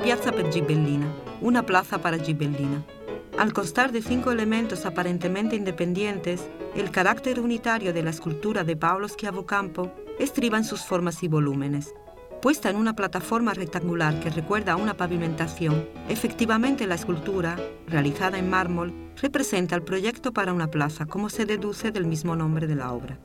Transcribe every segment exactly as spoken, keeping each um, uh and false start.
Piazza per Ghibellina, una plaza para Ghibellina. Al constar de cinco elementos aparentemente independientes, el carácter unitario de la escultura de Paolo Schiavocampo estriba en sus formas y volúmenes. Puesta en una plataforma rectangular que recuerda a una pavimentación, efectivamente la escultura, realizada en mármol, representa el proyecto para una plaza, como se deduce del mismo nombre de la obra.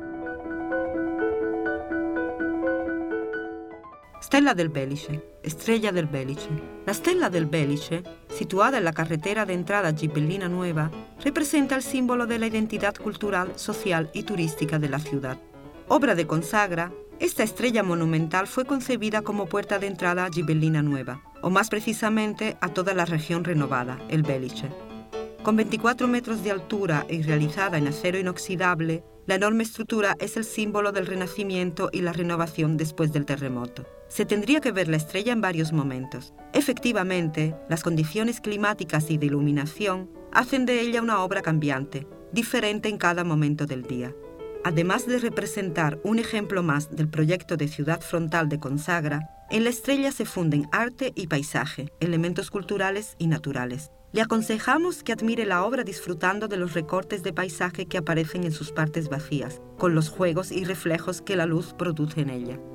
Stella del Belice, Estrella del Belice. La Stella del Belice, situada en la carretera de entrada a Ghibellina Nueva, representa el símbolo de la identidad cultural, social y turística de la ciudad. Obra de Consagra, esta estrella monumental fue concebida como puerta de entrada a Ghibellina Nueva, o más precisamente a toda la región renovada, el Belice. Con veinticuatro metros de altura y realizada en acero inoxidable, la enorme estructura es el símbolo del renacimiento y la renovación después del terremoto. Se tendría que ver la estrella en varios momentos. Efectivamente, las condiciones climáticas y de iluminación hacen de ella una obra cambiante, diferente en cada momento del día. Además de representar un ejemplo más del proyecto de ciudad frontal de Consagra, en la estrella se funden arte y paisaje, elementos culturales y naturales. Le aconsejamos que admire la obra disfrutando de los recortes de paisaje que aparecen en sus partes vacías, con los juegos y reflejos que la luz produce en ella.